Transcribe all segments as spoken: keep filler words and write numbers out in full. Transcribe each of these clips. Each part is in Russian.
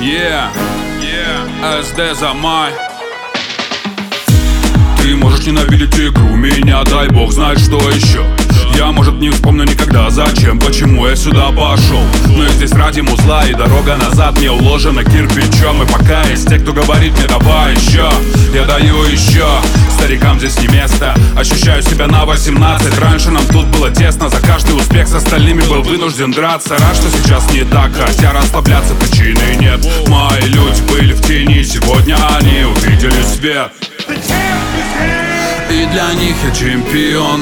Yeah, yeah, эс дэ за май. Ты можешь ненавидеть игру, меня дай бог знает что еще. Я, может, не вспомню никогда, зачем, почему я сюда пошел. Но я здесь ради музла, и дорога назад мне уложена кирпичом. И пока есть те, кто говорит мне давай еще, я даю еще. Старикам здесь не место, ощущаю себя на восемнадцать. Раньше нам тут было тесно, за каждый успех с остальными был вынужден драться. Рад, что сейчас не так, хотя расслабляться причины нет. Мои люди были в тени, сегодня они увидели свет. И для них я чемпион.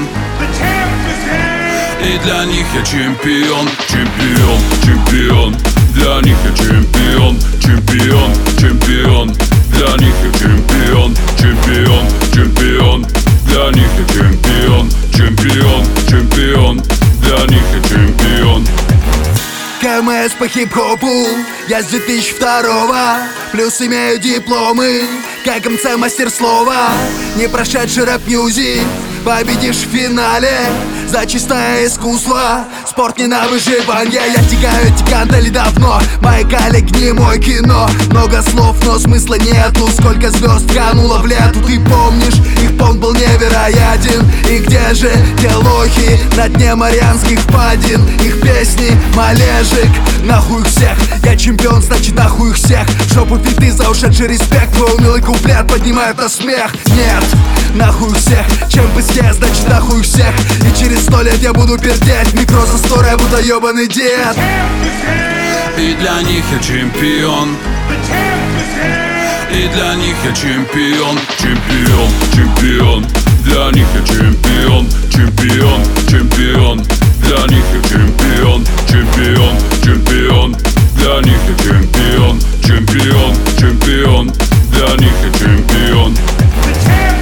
И для них я чемпион, чемпион, чемпион. Для них я чемпион, чемпион, чемпион. Для них я чемпион, чемпион, чемпион. Для них я чемпион, чемпион, чемпион. Для них я чемпион. ка эм эс по хип-хопу, я с две тысячи второго. Плюс имею дипломы, как эм цэ мастер слова. Не прошедший рэп-мьюзик, победишь в финале за чистое искусство, спорт не на выживание. Я тягаю эти гантели давно, мои коллеги не мой кино. Много слов, но смысла нету, сколько звезд кануло в лету. Ты помнишь, их пон был невероятен. И где же те лохи на дне Марианских впадин? Их песни, малежик, нахуй их всех. Я чемпион, значит нахуй их всех. В жопу фиты за ушедший респект. Твой унылый куплет поднимает на смех. Нет, нахуй их всех. Чем быстрее, значит нахуй их всех. И через сто лет я буду пердеть микро за сторой, я буду ебаный дед. И для них я чемпион. И для них я чемпион, чемпион, чемпион. Для них я чемпион, чемпион, чемпион. Для них я чемпион, чемпион, чемпион. Для них я чемпион, чемпион, чемпион. Для них я чемпион.